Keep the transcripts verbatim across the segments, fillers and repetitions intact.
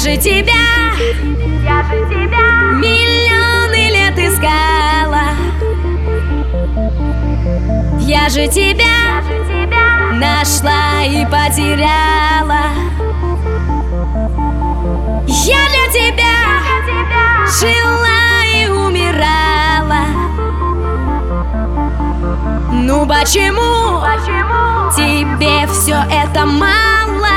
же тебя, я же тебя миллионы лет искала. Я же тебя, я же тебя нашла и потеряла. Я для тебя я тебя жила и умирала. Ну почему Почему? тебе все это мало?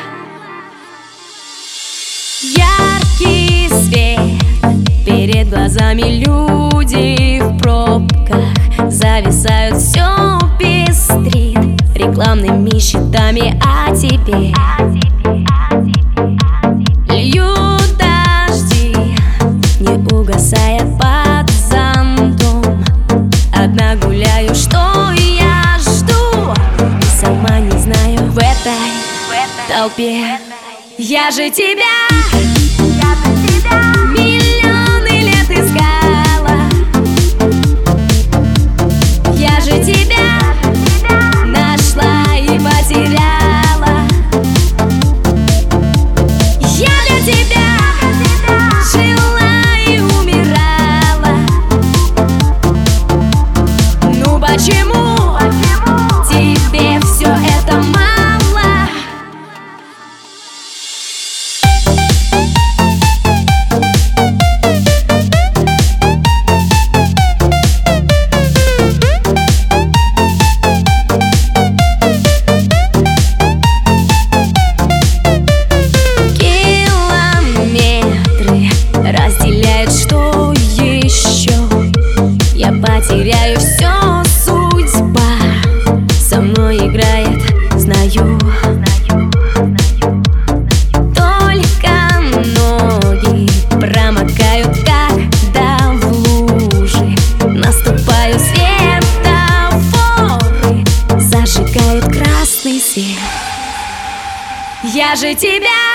Яркий свет, перед глазами люди в пробках зависают, все пестрит рекламными щитами, а теперь А теперь, а теперь, а теперь льют дожди, не угасая под зонтом. Одна гуляю, что я жду, и сама не знаю в этой в этой толпе. Я же тебя я же тебя миллионы лет искала. Я же тебя нашла и потеряла. Я для тебя жила и умирала. Ну почему Почему? тебе все это мало? Разделяет, что еще я потеряю все, судьба со мной играет, знаю. Только ноги промокают, когда в лужи наступаю, светофоры зажигают красный свет. Я же тебя